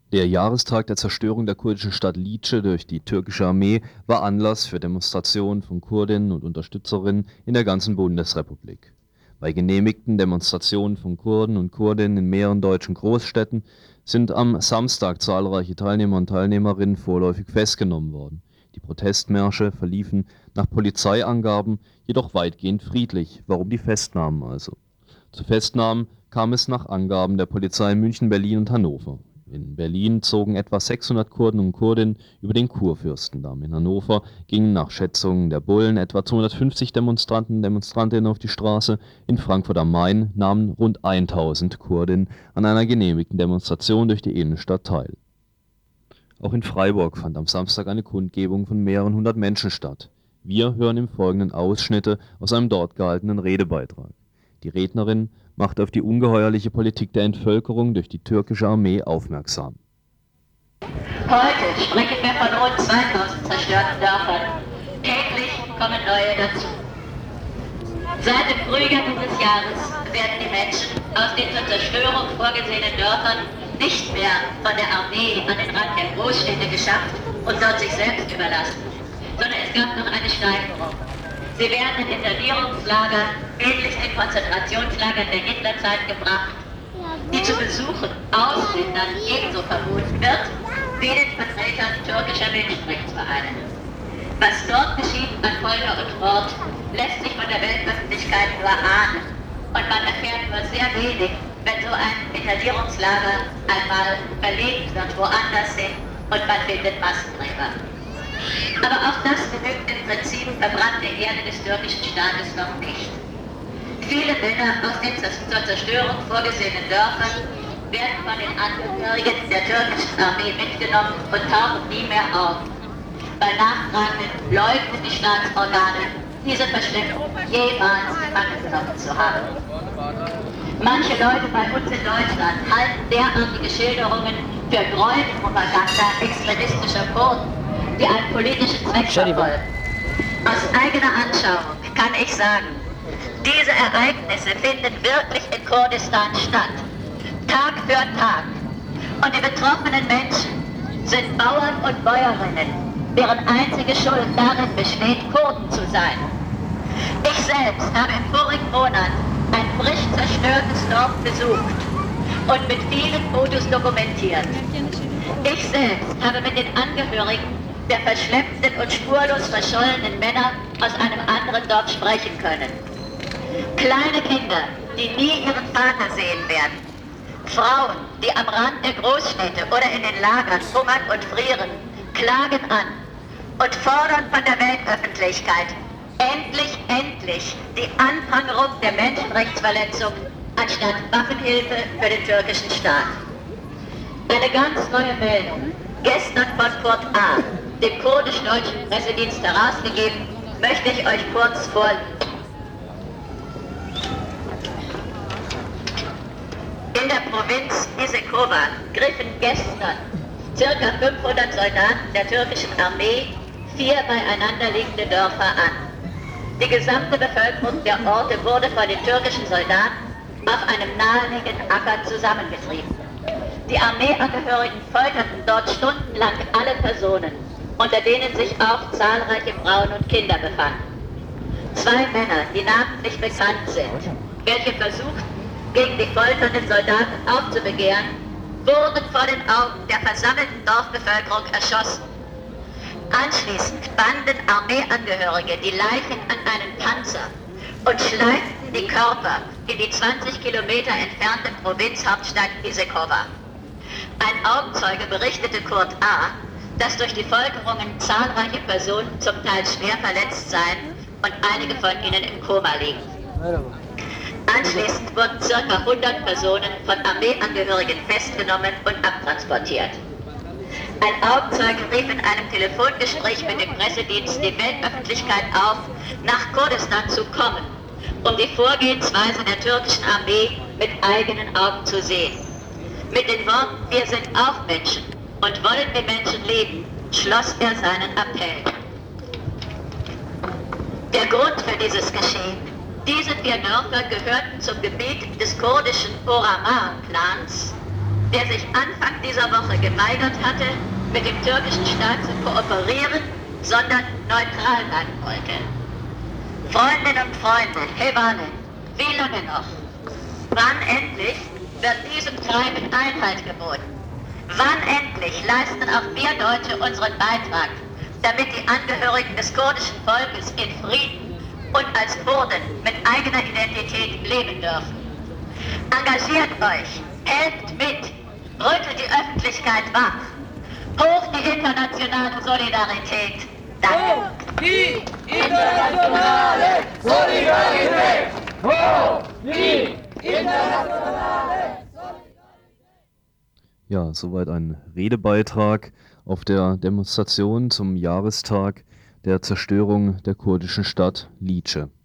Der Jahrestag der Zerstörung der kurdischen Stadt Lice durch die türkische Armee war Anlass für Demonstrationen von Kurdinnen und Unterstützerinnen in der ganzen Bundesrepublik. Bei genehmigten Demonstrationen von Kurden und Kurdinnen in mehreren deutschen Großstädten sind am Samstag zahlreiche Teilnehmer und Teilnehmerinnen vorläufig festgenommen worden. Die Protestmärsche verliefen nach Polizeiangaben jedoch weitgehend friedlich. Warum die Festnahmen also? Zu Festnahmen kam es nach Angaben der Polizei in München, Berlin und Hannover. In Berlin zogen etwa 600 Kurden und Kurdinnen über den Kurfürstendamm. In Hannover gingen nach Schätzungen der Bullen etwa 250 Demonstranten und Demonstrantinnen auf die Straße. In Frankfurt am Main nahmen rund 1000 Kurdinnen an einer genehmigten Demonstration durch die Innenstadt teil. Auch in Freiburg fand am Samstag eine Kundgebung von mehreren hundert Menschen statt. Wir hören im Folgenden Ausschnitte aus einem dort gehaltenen Redebeitrag. Die Rednerin macht auf die ungeheuerliche Politik der Entvölkerung durch die türkische Armee aufmerksam. Heute sprechen wir von rund 2000 zerstörten Dörfern. Täglich kommen neue dazu. Seit dem Frühjahr dieses Jahres werden die Menschen aus den zur Zerstörung vorgesehenen Dörfern nicht mehr von der Armee an den Rand der Großstädte geschafft und dort sich selbst überlassen, sondern es gab noch eine Steigerung. Sie werden in Internierungslager, ähnlich den Konzentrationslagern der Hitlerzeit gebracht, die zu besuchen Ausländern ebenso verboten wird, wie den Vertretern türkischer Menschenrechtsvereine. Was dort geschieht an Folter und Mord, lässt sich von der Weltöffentlichkeit nur ahnen. Und man erfährt nur sehr wenig, wenn so ein Internierungslager einmal verlegt wird woanders hin und man findet Massengräber. Aber auch das genügt im Prinzip verbrannte Erde des türkischen Staates noch nicht. Viele Männer aus den zur Zerstörung vorgesehenen Dörfern werden von den Angehörigen der türkischen Armee mitgenommen und tauchen nie mehr auf. Bei Nachfragen leugnen die Staatsorgane, diese Verschleppung jemals gefangen genommen zu haben. Manche Leute bei uns in Deutschland halten derartige Schilderungen für Gräuelpropaganda extremistischer Kurden, die einen politischen Zweck verfolgen. Aus eigener Anschauung kann ich sagen, diese Ereignisse finden wirklich in Kurdistan statt, Tag für Tag. Und die betroffenen Menschen sind Bauern und Bäuerinnen, deren einzige Schuld darin besteht, Kurden zu sein. Ich selbst habe im vorigen Monat ein frisch zerstörtes Dorf besucht und mit vielen Fotos dokumentiert. Ich selbst habe mit den Angehörigen der verschleppten und spurlos verschollenen Männer aus einem anderen Dorf sprechen können. Kleine Kinder, die nie ihren Vater sehen werden. Frauen, die am Rand der Großstädte oder in den Lagern hungern und frieren, klagen an und fordern von der Weltöffentlichkeit endlich die Anprangerung der Menschenrechtsverletzung anstatt Waffenhilfe für den türkischen Staat. Eine ganz neue Meldung, gestern von Kurt A., dem kurdisch-deutschen Pressedienst herausgegeben, möchte ich euch kurz vorlesen. In der Provinz Isekova griffen gestern ca. 500 Soldaten der türkischen Armee 4 beieinander liegende Dörfer an. Die gesamte Bevölkerung der Orte wurde von den türkischen Soldaten auf einem naheliegenden Acker zusammengetrieben. Die Armeeangehörigen folterten dort stundenlang alle Personen, unter denen sich auch zahlreiche Frauen und Kinder befanden. 2 Männer, die namentlich bekannt sind, welche versuchten, gegen die folternden Soldaten aufzubegehren, wurden vor den Augen der versammelten Dorfbevölkerung erschossen. Anschließend banden Armeeangehörige die Leichen an einen Panzer und schleiften die Körper in die 20 Kilometer entfernte Provinzhauptstadt Isekova. Ein Augenzeuge berichtete Kurt A., dass durch die Folterungen zahlreiche Personen zum Teil schwer verletzt seien und einige von ihnen im Koma liegen. Anschließend wurden ca. 100 Personen von Armeeangehörigen festgenommen und abtransportiert. Ein Augenzeuge rief in einem Telefongespräch mit dem Pressedienst die Weltöffentlichkeit auf, nach Kurdistan zu kommen, um die Vorgehensweise der türkischen Armee mit eigenen Augen zu sehen. Mit den Worten, wir sind auch Menschen und wollen wie Menschen leben, schloss er seinen Appell. Der Grund für dieses Geschehen: diese 4 Dörfer gehörten zum Gebiet des kurdischen Orama-Clans der sich Anfang dieser Woche geweigert hatte, mit dem türkischen Staat zu kooperieren, sondern neutral bleiben wollte. Freundinnen und Freunde, Hevane, wie lange noch? Wann endlich wird diesem Treiben Einhalt geboten? Wann endlich leisten auch wir Deutsche unseren Beitrag, damit die Angehörigen des kurdischen Volkes in Frieden und als Kurden mit eigener Identität leben dürfen? Engagiert euch, helft mit, rüttelt die Öffentlichkeit wach. Hoch die internationale Solidarität. Danke. Die internationale Solidarität! Hoch die internationale! Ja, soweit ein Redebeitrag auf der Demonstration zum Jahrestag der Zerstörung der kurdischen Stadt Lice.